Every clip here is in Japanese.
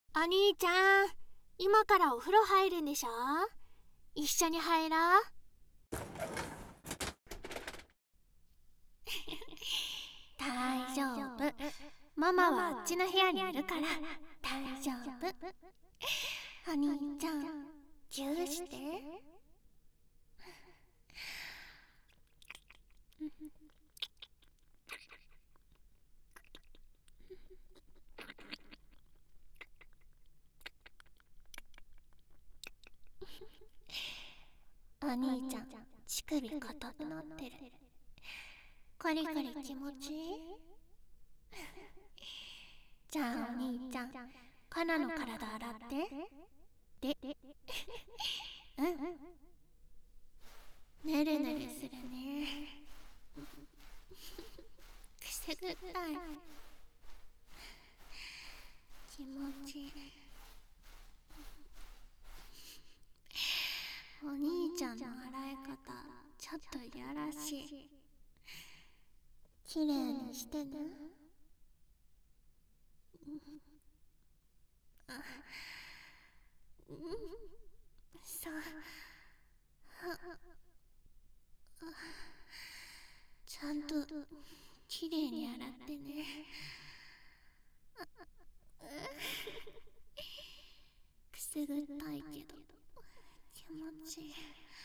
お兄ちゃん、今からお風呂入るんでしょ？一緒に入ろう。大丈夫。ママはあっちの部屋にいるから大丈夫。お兄ちゃん、ギューして。お兄ちゃん、乳首硬くなってる。コリコリ気持ちいい？じゃあお兄ちゃん、カナの体洗って。うん。ぬるぬるするね。くすぐったい。気持ちいい。お兄ちゃんの洗い方、ちょっといやらしい。きれいにしてね。そう。ちゃんときれいに洗ってね。くすぐったいけど気持ちいい。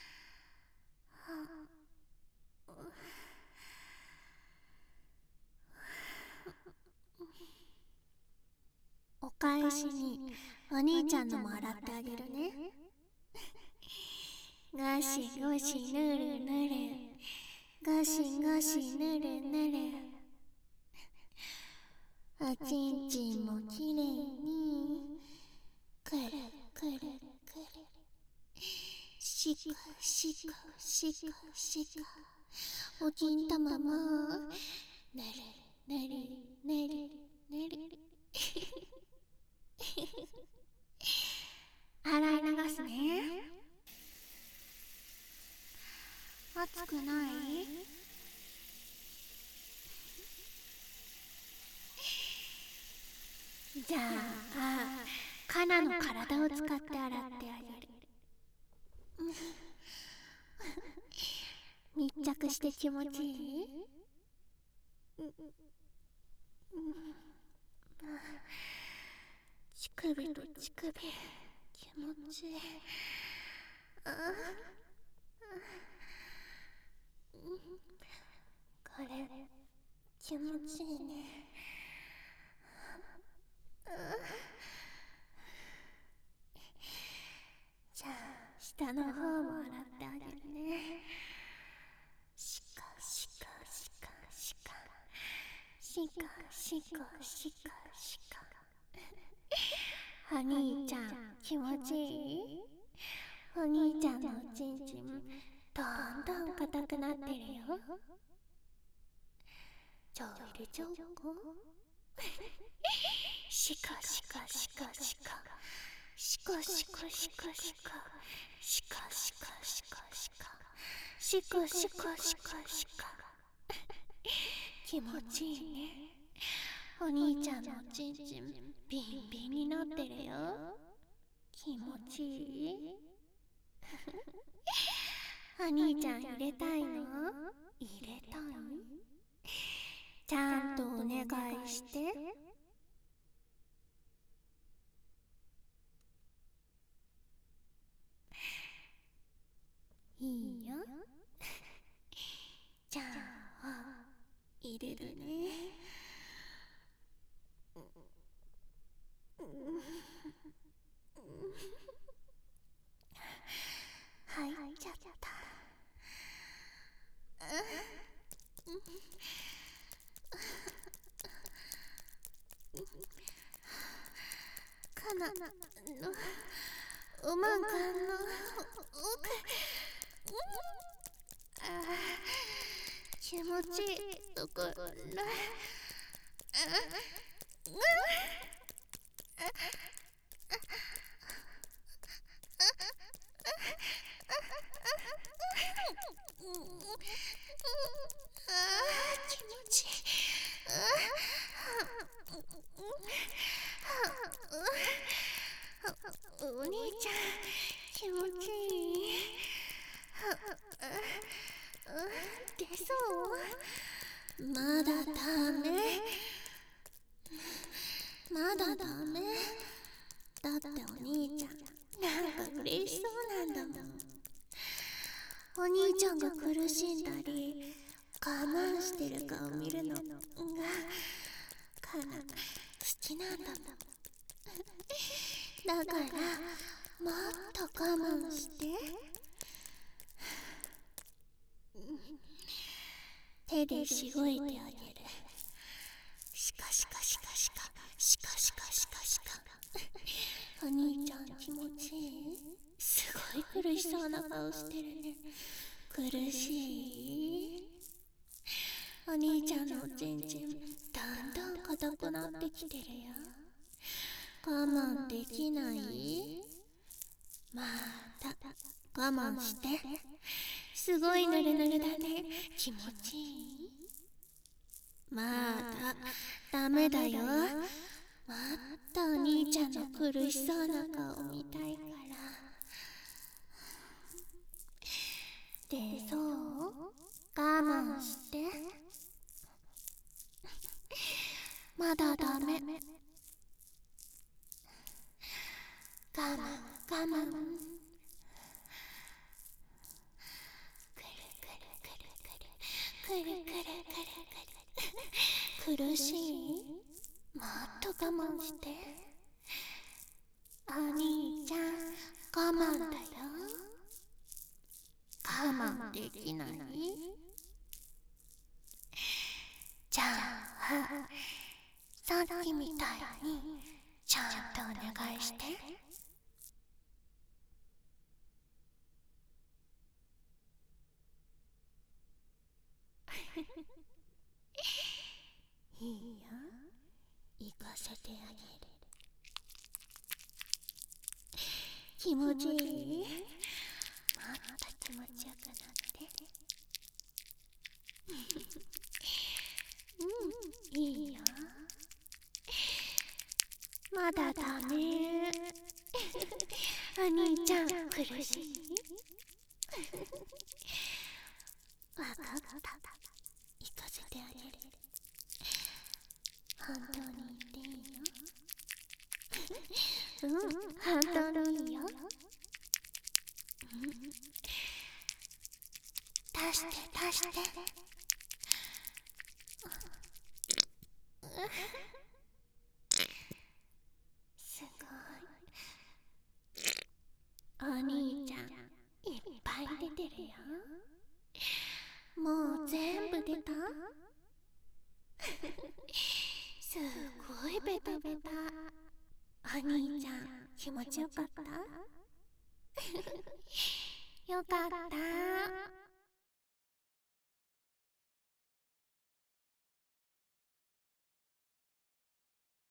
お返しにお兄ちゃんのも洗ってあげるね。ゴシゴシぬるぬる、ゴシゴシぬるぬる。おちんちんもきれいにくるくるくる。しかしかしかしか。おちんたまもぬるぬるぬるぬる。洗い流すね。熱くない？じゃあカナの体を使って洗ってあげる。密着して気持ちいい？乳首と乳首、気持ちいい。これ気持ちいいね。じゃあ下の方も洗ってあげるね。しかしかしかしかしかしかしかしか。お兄ちゃん気持ちいい？お兄ちゃんのおちんちんどんどん硬くなってるよ。じゃあ入れちゃおうか。しかしかしかしかしかしかしかしかしかしかしかしかしかしかしかしか。気持ちいいね。お兄ちゃんのおちんちんビンビンになってるよ。気持ちいい？お兄ちゃん入れたいの？入れたい？ちゃんとお願いして。いいよ。じゃあ入れるね。入っちゃった。カナのおまんかの奥。気持ちいいところ。気持ちいい。 まだダメ、まだダメ。だってお兄ちゃんなんか嬉しそうなんだもん。お兄ちゃんが苦しんだり我慢してる顔見るのが好きなんだもん。だからもっと我慢して。手でしごいてあげる。しかしかしかしかしかしかしかしか。お兄ちゃん気持ちいい？すごい苦しそうな顔してるね。苦しい？お兄ちゃんのおちんちんだんだん硬くなってきてるよ。我慢できない？また我慢して。すごいヌルヌルだね。気持ちいい？まだダメだよ。もっとお兄ちゃんの苦しそうな顔見たいから。で、そう？我慢して。まだダメ。我慢我慢。くるくるくるくるくる。苦しい？もっと我慢して。お兄ちゃん我慢だよ。我慢できない？じゃあさっきみたいにちゃんとお願いして。いいよ、行かせてあげる。気持ちいい？もっと気持ちよくなって。いいよ。まだダメ。お兄ちゃん苦しい？わかった。行かせてあげる。本当に言っていいよ。本当にいいよ。出して出して。すごい。お兄ちゃんいっぱい出てるよ。もう全部出た？すごいベタベタ。お兄ちゃん気持ちよかった？よかった。